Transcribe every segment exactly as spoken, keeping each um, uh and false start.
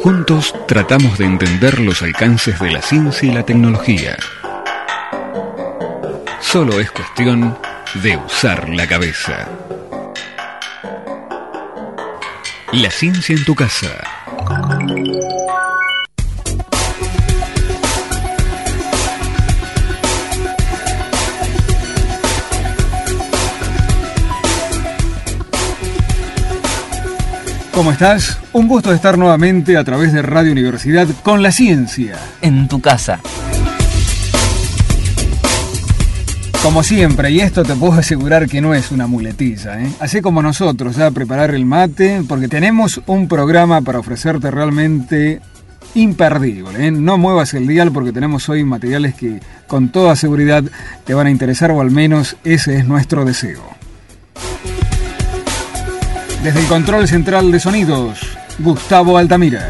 Juntos tratamos de entender los alcances de la ciencia y la tecnología. Solo es cuestión de usar la cabeza. La ciencia en tu casa. ¿Cómo estás? Un gusto estar nuevamente a través de Radio Universidad con la ciencia en tu casa. Como siempre, y esto te puedo asegurar que no es una muletilla, ¿eh? Así como nosotros, ya preparar el mate, porque tenemos un programa para ofrecerte realmente imperdible, ¿eh? No muevas el dial porque tenemos hoy materiales que con toda seguridad te van a interesar, o al menos ese es nuestro deseo. Desde el control central de sonidos, Gustavo Altamira.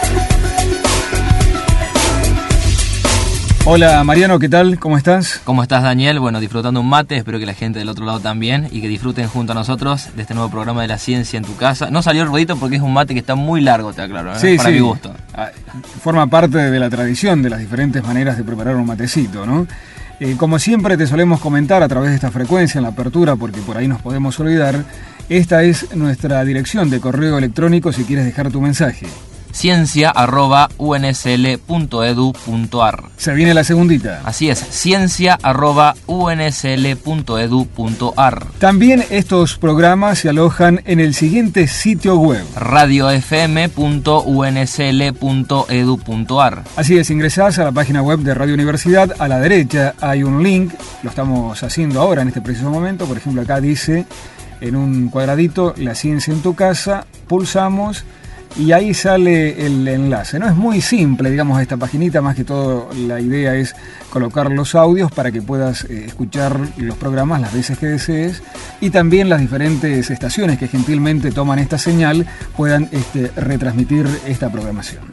Hola Mariano, ¿qué tal? ¿Cómo estás? ¿Cómo estás, Daniel? Bueno, disfrutando un mate, espero que la gente del otro lado también y que disfruten junto a nosotros de este nuevo programa de la ciencia en tu casa. No salió el ruidito porque es un mate que está muy largo, te aclaro, ¿eh? Sí, Para sí. mi gusto. Forma parte de la tradición de las diferentes maneras de preparar un matecito, ¿no? Eh, como siempre te solemos comentar a través de esta frecuencia en la apertura, porque por ahí nos podemos olvidar, esta es nuestra dirección de correo electrónico si quieres dejar tu mensaje. ciencia arroba u n s l punto e d u punto a r. Se viene la segundita. Así es, ciencia arroba u n s l punto e d u punto a r. También estos programas se alojan en el siguiente sitio web: radio f m punto u n s l punto e d u punto a r. Así es, ingresás a la página web de Radio Universidad, a la derecha hay un link, lo estamos haciendo ahora en este preciso momento, por ejemplo acá dice en un cuadradito, la ciencia en tu casa, pulsamos y ahí sale el enlace. No es muy simple, digamos, esta paginita, más que todo la idea es colocar los audios para que puedas eh, escuchar los programas las veces que desees, y también las diferentes estaciones que gentilmente toman esta señal puedan este, retransmitir esta programación.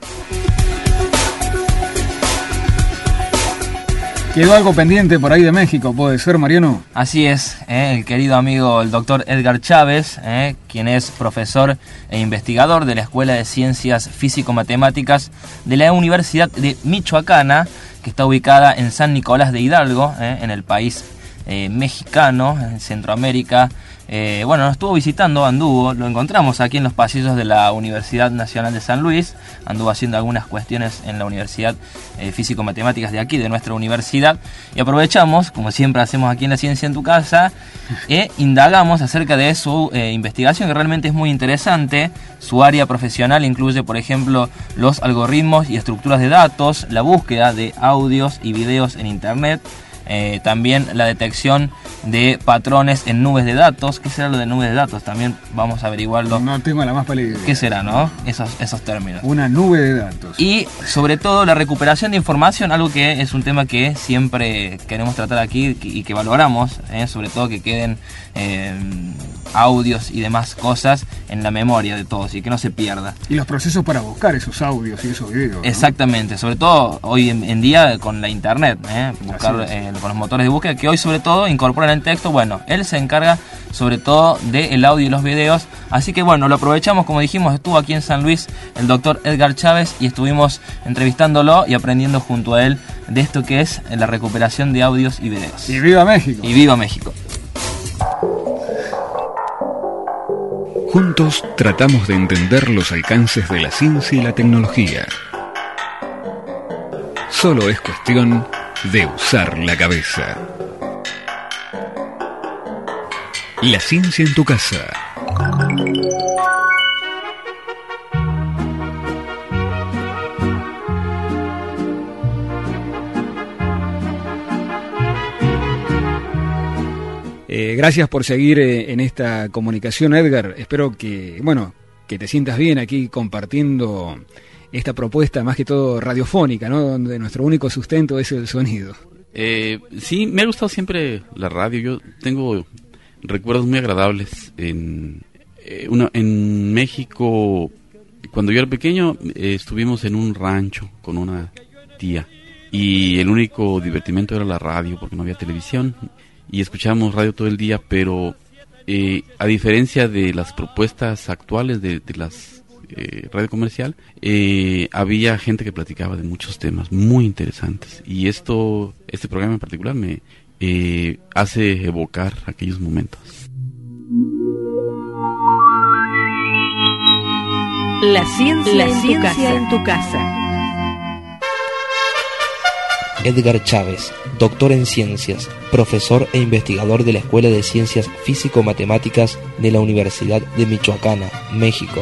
¿Quedó algo pendiente por ahí de México, puede ser, Mariano? Así es, eh, el querido amigo, el doctor Edgar Chávez, eh, quien es profesor e investigador de la Escuela de Ciencias Físico-Matemáticas de la Universidad de Michoacana, que está ubicada en San Nicolás de Hidalgo, eh, en el país eh, mexicano, en Centroamérica. Eh, bueno, nos estuvo visitando, anduvo, lo encontramos aquí en los pasillos de la Universidad Nacional de San Luis, anduvo haciendo algunas cuestiones en la Universidad eh, Físico-Matemáticas de aquí, de nuestra universidad, y aprovechamos, como siempre hacemos aquí en La Ciencia en tu Casa, e indagamos acerca de su eh, investigación, que realmente es muy interesante. Su área profesional incluye, por ejemplo, los algoritmos y estructuras de datos, la búsqueda de audios y videos en Internet, Eh, también la detección de patrones en nubes de datos. ¿Qué será lo de nubes de datos? También vamos a averiguarlo. No tengo la más pálida idea. ¿Qué será, no? Esos, esos términos. Una nube de datos. Y sobre todo la recuperación de información, algo que es un tema que siempre queremos tratar aquí y que valoramos, ¿eh? Sobre todo que queden eh, audios y demás cosas en la memoria de todos y que no se pierda. Y los procesos para buscar esos audios y esos videos, ¿no? Exactamente, sobre todo hoy en, en día con la internet, ¿eh? Buscar eh, con los motores de búsqueda que hoy sobre todo incorporan el texto. Bueno, él se encarga sobre todo del audio y los videos, así que bueno, lo aprovechamos, como dijimos, estuvo aquí en San Luis el doctor Edgar Chávez y estuvimos entrevistándolo y aprendiendo junto a él de esto que es la recuperación de audios y videos. Y viva México. Y viva México. Juntos tratamos de entender los alcances de la ciencia y la tecnología. Solo es cuestión de usar la cabeza. La ciencia en tu casa. Eh, gracias por seguir eh, en esta comunicación, Edgar. Espero que, bueno, que te sientas bien aquí compartiendo esta propuesta, más que todo radiofónica, ¿no? Donde nuestro único sustento es el sonido. Eh, sí, me ha gustado siempre la radio. Yo tengo recuerdos muy agradables. En, eh, una, en México, cuando yo era pequeño, eh, estuvimos en un rancho con una tía. Y el único divertimento era la radio, porque no había televisión. Y escuchábamos radio todo el día, pero eh, a diferencia de las propuestas actuales de, de las eh, radio comercial, eh, había gente que platicaba de muchos temas muy interesantes. Y esto, este programa en particular me eh, hace evocar aquellos momentos. La ciencia, La en, ciencia tu casa. en tu casa. Edgar Chávez, doctor en ciencias, profesor e investigador de la Escuela de Ciencias Físico-Matemáticas de la Universidad de Michoacán, México.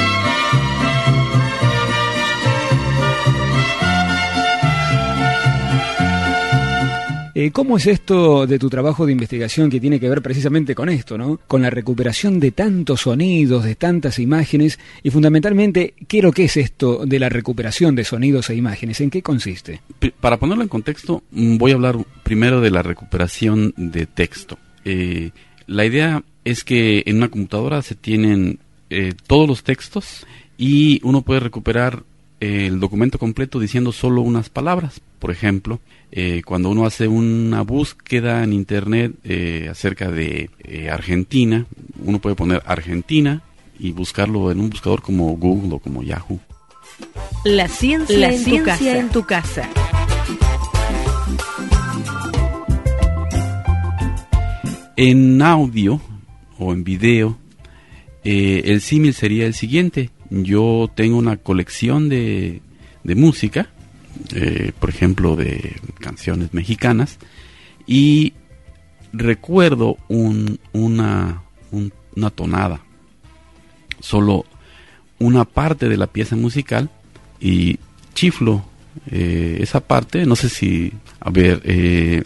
Eh, ¿Cómo es esto de tu trabajo de investigación que tiene que ver precisamente con esto, ¿no? Con la recuperación de tantos sonidos, de tantas imágenes, y fundamentalmente, ¿qué es lo que es esto de la recuperación de sonidos e imágenes? ¿En qué consiste? Para ponerlo en contexto, voy a hablar primero de la recuperación de texto. Eh, la idea es que en una computadora se tienen eh, todos los textos y uno puede recuperar el documento completo diciendo solo unas palabras. Por ejemplo, eh, cuando uno hace una búsqueda en internet eh, acerca de eh, Argentina, uno puede poner Argentina y buscarlo en un buscador como Google o como Yahoo. La ciencia, La en, ciencia tu casa. en tu casa. En audio o en video, eh, el símil sería el siguiente. Yo tengo una colección de, de música, eh, por ejemplo, de canciones mexicanas, y recuerdo un, una, un, una tonada, solo una parte de la pieza musical, y chiflo eh, esa parte, no sé si, a ver, eh,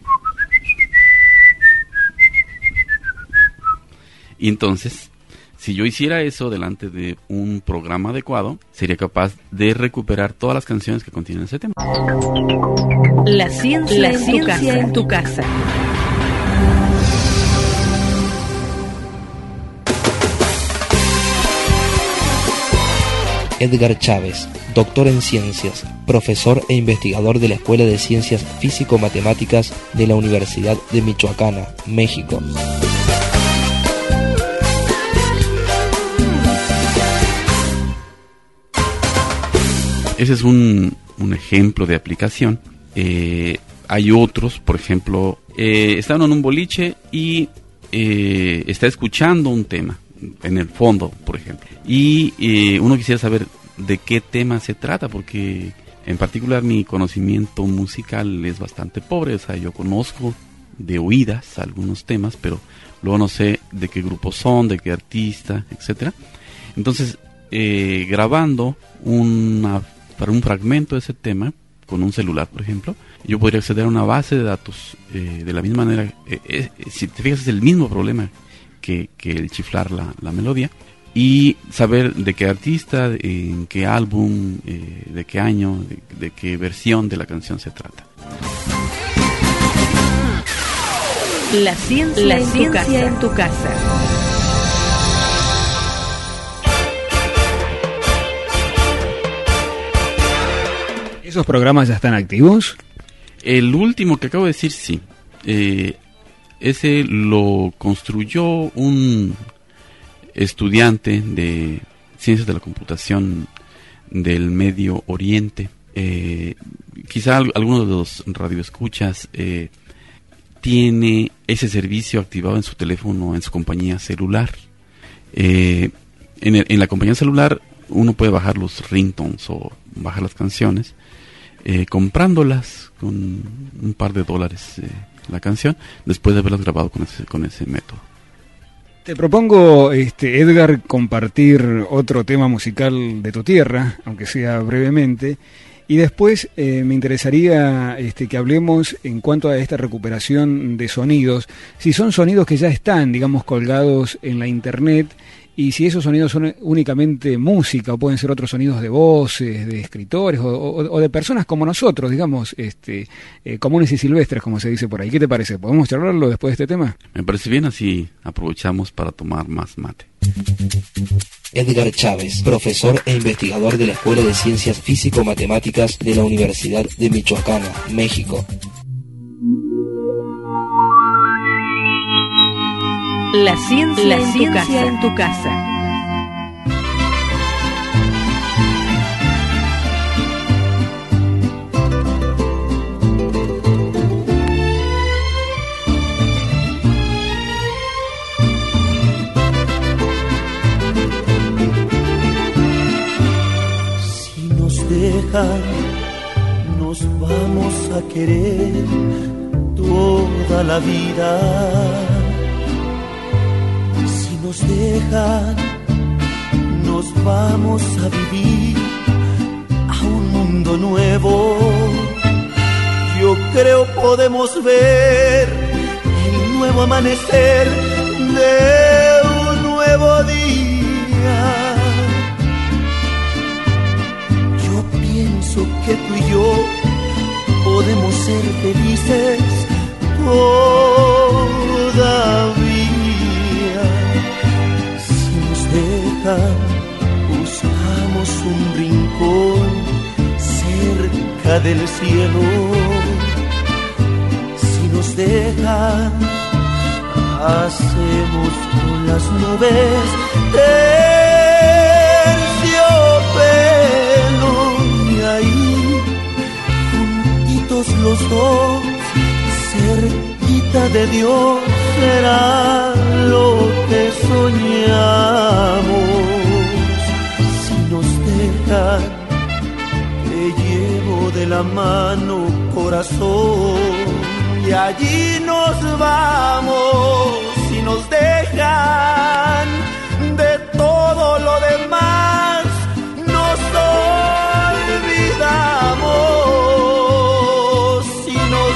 y entonces, si yo hiciera eso delante de un programa adecuado, sería capaz de recuperar todas las canciones que contienen ese tema. La ciencia, La en, ciencia tu en tu casa. Edgar Chávez, doctor en ciencias, profesor e investigador de la Escuela de Ciencias Físico-Matemáticas de la Universidad de Michoacán, México. Ese es un, un ejemplo de aplicación. Eh, hay otros, por ejemplo, eh, está uno en un boliche y eh, está escuchando un tema en el fondo, por ejemplo. Y eh, uno quisiera saber de qué tema se trata, porque en particular mi conocimiento musical es bastante pobre. O sea, yo conozco de oídas algunos temas, pero luego no sé de qué grupo son, de qué artista, etcétera. Entonces, eh, grabando una para un fragmento de ese tema, con un celular, por ejemplo, yo podría acceder a una base de datos eh, de la misma manera. Eh, eh, si te fijas, es el mismo problema que, que el chiflar la, la melodía, y saber de qué artista, en qué álbum, eh, de qué año, de, de qué versión de la canción se trata. La ciencia, la en, ciencia tu casa. en tu casa. ¿Esos programas ya están activos? El último que acabo de decir, sí. Eh, ese lo construyó un estudiante de Ciencias de la Computación del Medio Oriente. Eh, quizá algunos de los radioescuchas eh, tiene ese servicio activado en su teléfono, en su compañía celular. Eh, en, el, en la compañía celular uno puede bajar los ringtones o bajar las canciones, Eh, comprándolas con un par de dólares eh, la canción, después de haberlas grabado con ese, con ese método. Te propongo, este, Edgar, compartir otro tema musical de tu tierra, aunque sea brevemente, y después eh, me interesaría este, que hablemos en cuanto a esta recuperación de sonidos, si son sonidos que ya están, digamos, colgados en la internet, y si esos sonidos son únicamente música o pueden ser otros sonidos de voces, de escritores o, o, o de personas como nosotros, digamos, este, eh, comunes y silvestres, como se dice por ahí. ¿Qué te parece? ¿Podemos charlarlo después de este tema? Me parece bien, así aprovechamos para tomar más mate. Edgar Chávez, profesor e investigador de la Escuela de Ciencias Físico-Matemáticas de la Universidad de Michoacán, México. La ciencia, la en, ciencia tu en tu casa. dejan, nos vamos a querer toda la vida. Si nos dejan, nos vamos a vivir a un mundo nuevo. Yo creo podemos ver el nuevo amanecer de un nuevo día. Yo pienso que tú y yo podemos ser felices todavía. Si nos dejan, buscamos un rincón cerca del cielo. Si nos dejan, hacemos con las nubes terciopelo, y ahí juntitos los dos, cerquita de Dios, será lo que soñamos. Si nos dejan, te llevo de la mano, corazón, y allí nos vamos. Si nos dejan, de todo lo demás nos olvidamos. Si nos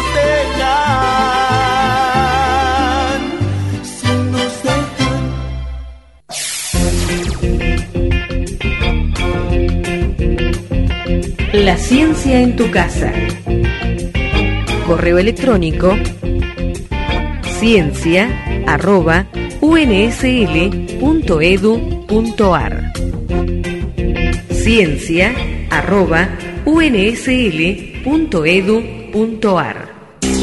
dejan, si nos dejan. La ciencia en tu casa. Correo electrónico ciencia arroba u n s l punto e d u punto a r. Ciencia arroba u n s l punto e d u punto a r.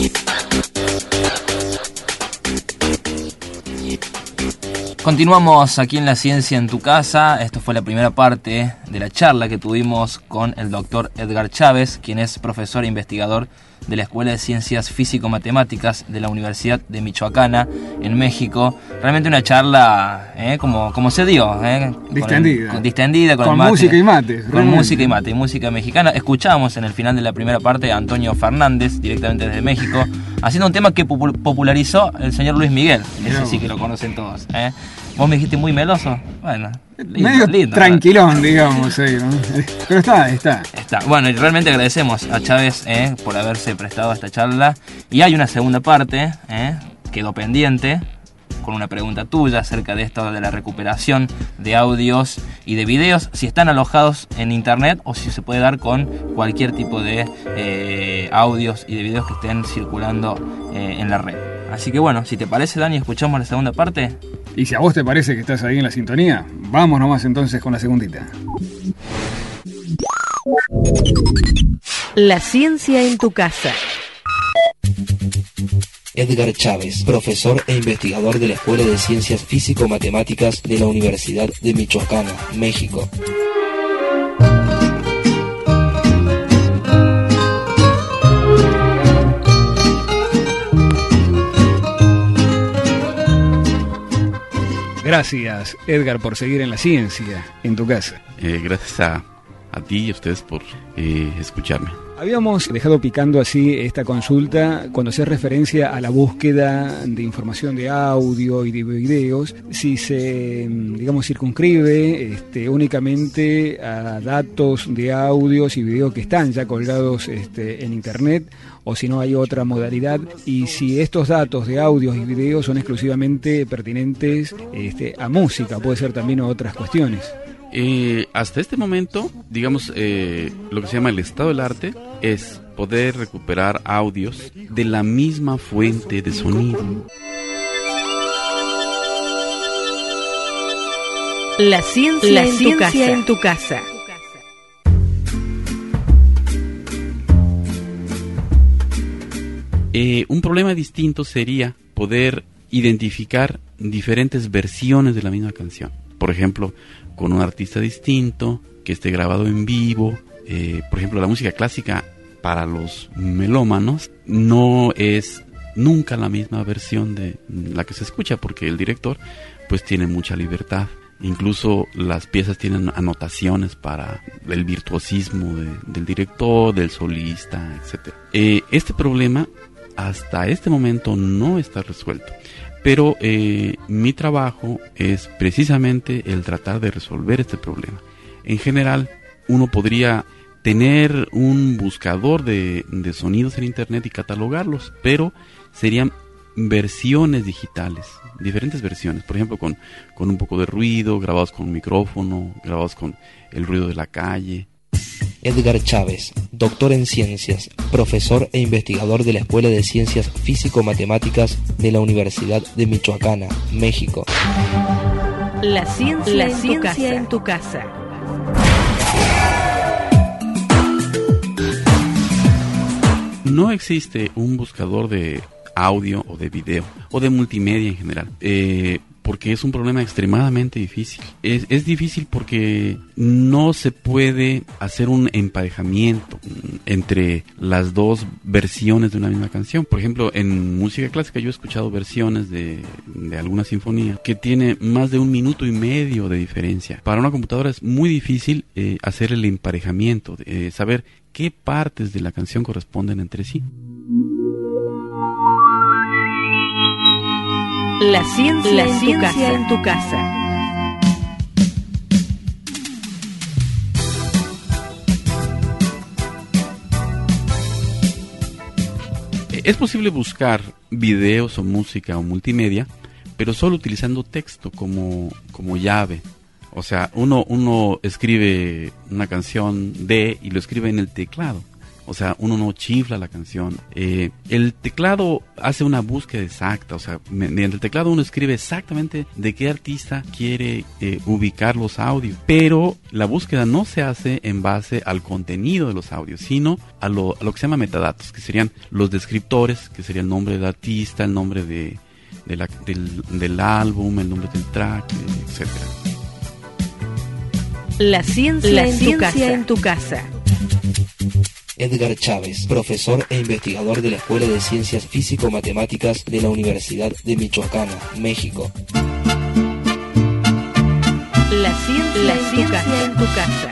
Continuamos aquí en La Ciencia en tu Casa. Esto fue la primera parte de la charla que tuvimos con el doctor Edgar Chávez, quien es profesor e investigador de la Escuela de Ciencias Físico-Matemáticas de la Universidad de Michoacana, en México. Realmente una charla eh, como, como se dio. Eh, distendida. Con, el, con, distendida, con, con el mate, música y mate. Con realmente. música y mate, y música mexicana. Escuchamos en el final de la primera parte a Antonio Fernández, directamente desde México, haciendo un tema que popularizó el señor Luis Miguel. Ese no. Sí que lo conocen todos. Eh. Vos me dijiste muy meloso. Bueno, lindo, medio lindo, tranquilón, ¿no? digamos. Eh, ¿no? Pero está, está. Está. Bueno, y realmente agradecemos a Chávez eh, por haberse prestado a esta charla. Y hay una segunda parte, eh, quedó pendiente, con una pregunta tuya acerca de esto de la recuperación de audios y de videos, si están alojados en internet o si se puede dar con cualquier tipo de eh, audios y de videos que estén circulando eh, en la red. Así que bueno, si te parece, Dani, escuchamos la segunda parte. Y si a vos te parece que estás ahí en la sintonía, vamos nomás entonces con la segundita. La ciencia en tu casa. Edgar Chávez, profesor e investigador de la Escuela de Ciencias Físico-Matemáticas de la Universidad de Michoacana, México. Gracias, Edgar, por seguir en la ciencia en tu casa. Eh, gracias a, a ti y a ustedes por eh, escucharme. Habíamos dejado picando así esta consulta cuando se referencia a la búsqueda de información de audio y de videos, si se, digamos, circunscribe este, únicamente a datos de audios y videos que están ya colgados este, en internet, o si no hay otra modalidad, y si estos datos de audios y videos son exclusivamente pertinentes este, a música, puede ser también a otras cuestiones. Eh, hasta este momento, digamos, eh, lo que se llama el estado del arte es poder recuperar audios de la misma fuente de sonido. La ciencia, la en, ciencia tu casa. en tu casa. Eh, un problema distinto sería poder identificar diferentes versiones de la misma canción. Por ejemplo, con un artista distinto, que esté grabado en vivo. Eh, por ejemplo, la música clásica para los melómanos no es nunca la misma versión de la que se escucha, porque el director pues tiene mucha libertad incluso las piezas tienen anotaciones para el virtuosismo de, del director, del solista, etcétera. Eh, este problema hasta este momento no está resuelto, pero eh, mi trabajo es precisamente el tratar de resolver este problema. En general, uno podría tener un buscador de, de sonidos en internet y catalogarlos, pero serían versiones digitales, diferentes versiones, por ejemplo con, con un poco de ruido, grabados con un micrófono, grabados con el ruido de la calle. Edgar Chávez, doctor en ciencias, profesor e investigador de la Escuela de Ciencias Físico-Matemáticas de la Universidad de Michoacana, México. La ciencia, la en, ciencia tu en tu casa. No existe un buscador de audio o de video o de multimedia en general, eh, porque es un problema extremadamente difícil. Es, es difícil porque no se puede hacer un emparejamiento entre las dos versiones de una misma canción. Por ejemplo, en música clásica yo he escuchado versiones de, de alguna sinfonía que tiene más de un minuto y medio de diferencia. Para una computadora es muy difícil eh, hacer el emparejamiento, eh, saber qué partes de la canción corresponden entre sí. La ciencia, la en, ciencia tu en tu casa. Es posible buscar videos o música o multimedia, pero solo utilizando texto como, como llave. O sea, uno, uno escribe una canción de y lo escribe en el teclado. O sea, uno no chifla la canción. Eh, el teclado hace una búsqueda exacta. O sea, mediante el teclado uno escribe exactamente de qué artista quiere eh, ubicar los audios. Pero la búsqueda no se hace en base al contenido de los audios, sino a lo, a lo que se llama metadatos, que serían los descriptores, que sería el nombre del artista, el nombre de, de la, del, del álbum, el nombre del track, etcétera. La ciencia, la en, ciencia tu casa. en tu casa. Edgar Chávez, profesor e investigador de la Escuela de Ciencias Físico-Matemáticas de la Universidad de Michoacana, México. La ciencia, la en, ciencia tu casa. en tu casa.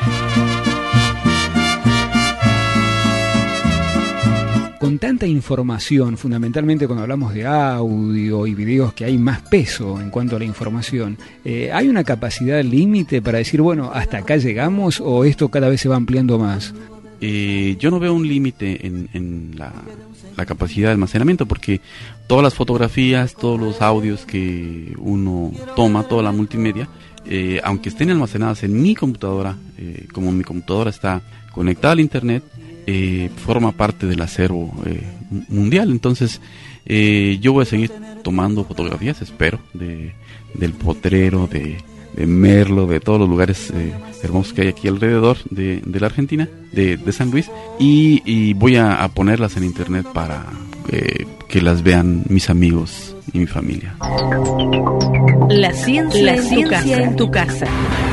Con tanta información, fundamentalmente cuando hablamos de audio y videos, que hay más peso en cuanto a la información, eh, ¿hay una capacidad límite para decir, bueno, hasta acá llegamos, o esto cada vez se va ampliando más? Eh, yo no veo un límite en, en la, la capacidad de almacenamiento, porque todas las fotografías, todos los audios que uno toma, toda la multimedia, eh, aunque estén almacenadas en mi computadora, eh, como mi computadora está conectada al internet, eh, forma parte del acervo eh, mundial. Entonces eh, yo voy a seguir tomando fotografías, espero, de, del potrero, de, de Merlo, de todos los lugares eh, hermosos que hay aquí alrededor de, de la Argentina, de, de San Luis, y, y voy a, a ponerlas en internet para eh, que las vean mis amigos y mi familia. La ciencia, la en, ciencia tu casa. en tu casa.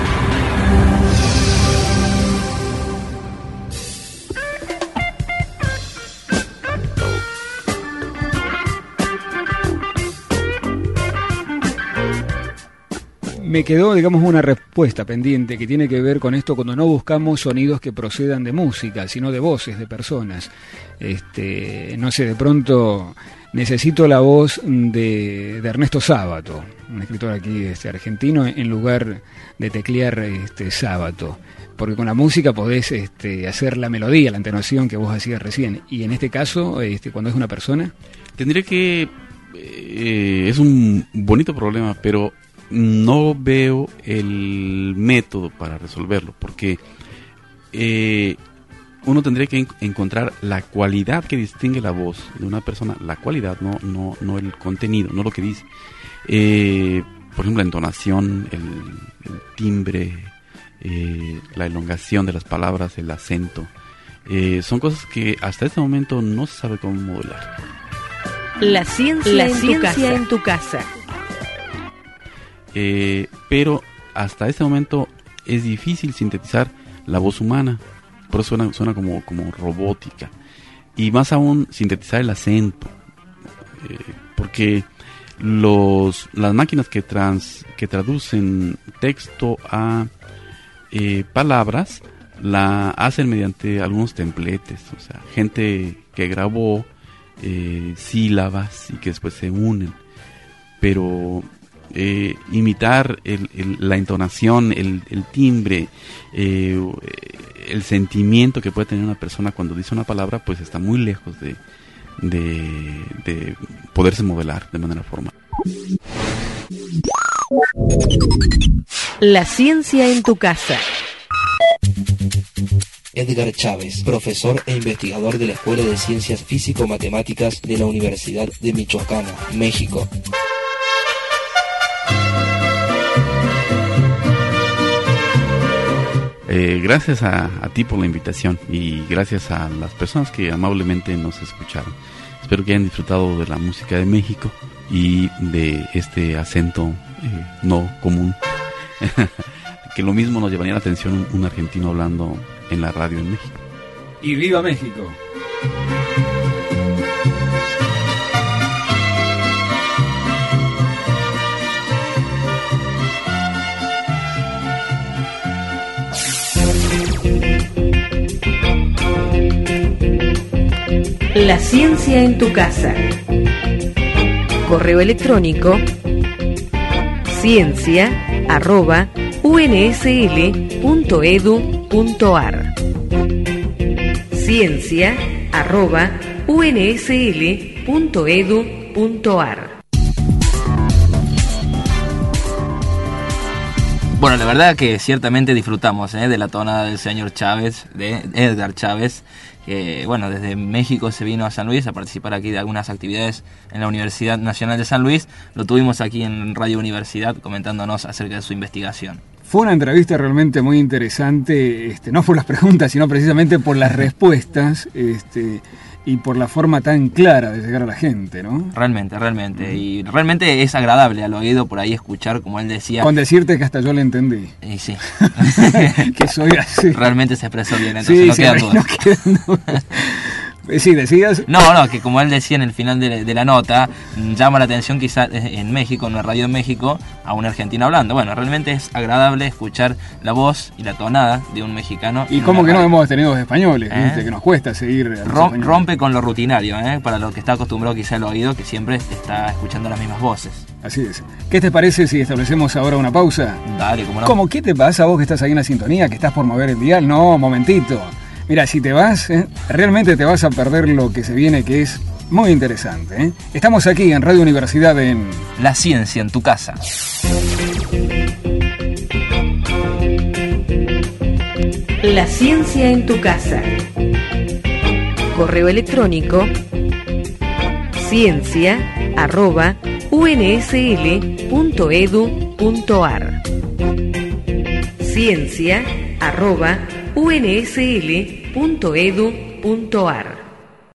Me quedó, digamos, una respuesta pendiente que tiene que ver con esto cuando no buscamos sonidos que procedan de música, sino de voces de personas. Este, no sé, de pronto necesito la voz de, de Ernesto Sábato, un escritor aquí este, argentino, en lugar de teclear este, Sábato. Porque con la música podés este, hacer la melodía, la entonación que vos hacías recién. Y en este caso, este, cuando es una persona... Tendría que... Eh, es un bonito problema, pero... no veo el método para resolverlo, porque eh, uno tendría que en- encontrar la cualidad que distingue la voz de una persona, la cualidad, no, no, no el contenido, no lo que dice. Eh, por ejemplo, la entonación, el, el timbre, eh, la elongación de las palabras, el acento. Eh, son cosas que hasta este momento no se sabe cómo modular. La ciencia, la en, ciencia tu casa. en tu casa. Eh, pero hasta este momento es difícil sintetizar la voz humana, por eso suena, suena como, como robótica, y más aún sintetizar el acento, eh, porque los las máquinas que trans que traducen texto a eh, palabras la hacen mediante algunos templetes, o sea, gente que grabó eh, sílabas y que después se unen, pero eh, imitar el, el, la entonación, el, el timbre, eh, el sentimiento que puede tener una persona cuando dice una palabra, pues está muy lejos de De, de poderse modelar de manera formal. La ciencia en tu casa. Edgar Chávez, profesor e investigador de la Escuela de Ciencias Físico-Matemáticas de la Universidad de Michoacán, México. Eh, gracias a, a ti por la invitación y gracias a las personas que amablemente nos escucharon. Espero que hayan disfrutado de la música de México y de este acento eh, no común. Que lo mismo nos llevaría la atención un, un argentino hablando en la radio en México. Y viva México. La ciencia en tu casa. Correo electrónico ciencia arroba u n s l punto e d u punto a r. Ciencia arroba u n s l punto e d u punto a r. Bueno, la verdad que ciertamente disfrutamos ¿eh? de la tonada del señor Chávez, de Edgar Chávez, que bueno, desde México se vino a San Luis a participar aquí de algunas actividades en la Universidad Nacional de San Luis. Lo tuvimos aquí en Radio Universidad comentándonos acerca de su investigación. Fue una entrevista realmente muy interesante, este, no por las preguntas, sino precisamente por las respuestas, este, y por la forma tan clara de llegar a la gente, ¿no? Realmente, realmente. Y realmente es agradable al oído por ahí escuchar, como él decía. Con decirte que hasta yo le entendí. Y sí. Que soy así. Realmente se expresó bien, entonces sí, no sí, quedan dudas. No quedan dudas. Sí, decías. No, no, que como él decía en el final de, de la nota, llama la atención quizás en México, en una radio en México, a un argentino hablando. Bueno, realmente es agradable escuchar la voz y la tonada de un mexicano. Y como que no hemos tenido los españoles, ¿eh? ¿Viste? Que nos cuesta seguir. Rom, rompe con lo rutinario, ¿eh? Para lo que está acostumbrado quizá el oído, que siempre está escuchando las mismas voces. Así es. ¿Qué te parece si establecemos ahora una pausa? Dale, cómo no. ¿Cómo qué te pasa vos que estás ahí en la sintonía, que estás por mover el dial? No, momentito. Mira, si te vas, ¿eh? realmente te vas a perder lo que se viene, que es muy interesante. ¿eh? Estamos aquí en Radio Universidad en... La ciencia en tu casa. La ciencia en tu casa. Correo electrónico ciencia arroba u n s l punto e d u punto a r. Ciencia arroba u n s l punto e d u punto a r.